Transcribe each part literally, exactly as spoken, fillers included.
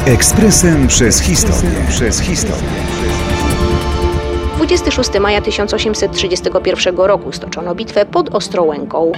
Ekspresem przez historię. Przez historię. dwudziestego szóstego maja tysiąc osiemset trzydziestego pierwszego roku stoczono bitwę pod Ostrołęką.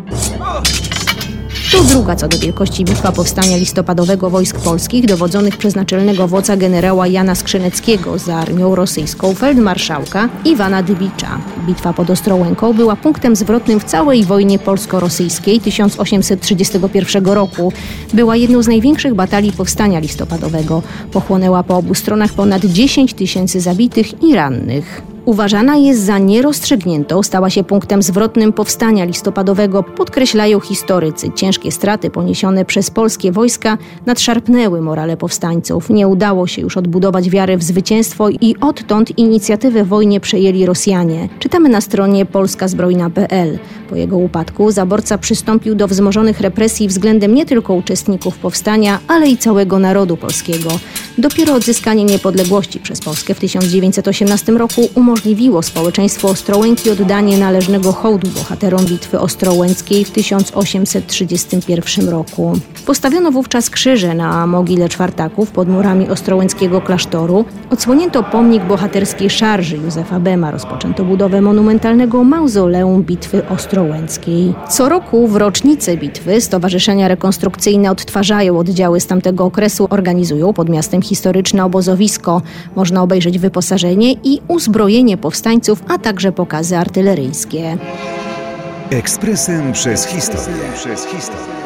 To druga co do wielkości bitwa powstania listopadowego wojsk polskich dowodzonych przez naczelnego wodza generała Jana Skrzyneckiego za armią rosyjską feldmarszałka Iwana Dybicza. Bitwa pod Ostrołęką była punktem zwrotnym w całej wojnie polsko-rosyjskiej tysiąc osiemset trzydziestego pierwszego roku. Była jedną z największych batalii powstania listopadowego. Pochłonęła po obu stronach ponad dziesięć tysięcy zabitych i rannych. Uważana jest za nierozstrzygniętą, stała się punktem zwrotnym powstania listopadowego, podkreślają historycy. Ciężkie straty poniesione przez polskie wojska nadszarpnęły morale powstańców. Nie udało się już odbudować wiary w zwycięstwo i odtąd inicjatywę w wojnie przejęli Rosjanie. Czytamy na stronie polska zbrojna kropka pe el. Po jego upadku zaborca przystąpił do wzmożonych represji względem nie tylko uczestników powstania, ale i całego narodu polskiego. Dopiero odzyskanie niepodległości przez Polskę w tysiąc dziewięćset osiemnastym roku umożliwiło społeczeństwu Ostrołęki oddanie należnego hołdu bohaterom bitwy ostrołęckiej w tysiąc osiemset trzydziestym pierwszym roku. Postawiono wówczas krzyże na mogile czwartaków pod murami ostrołęckiego klasztoru. Odsłonięto pomnik bohaterskiej szarży Józefa Bema. Rozpoczęto budowę monumentalnego mauzoleum bitwy ostrołęckiej. Co roku w rocznicę bitwy stowarzyszenia rekonstrukcyjne odtwarzają oddziały z tamtego okresu, organizują pod miastem historyczne obozowisko. Można obejrzeć wyposażenie i uzbrojenie powstańców, a także pokazy artyleryjskie. Ekspresem przez historię. Przez historię.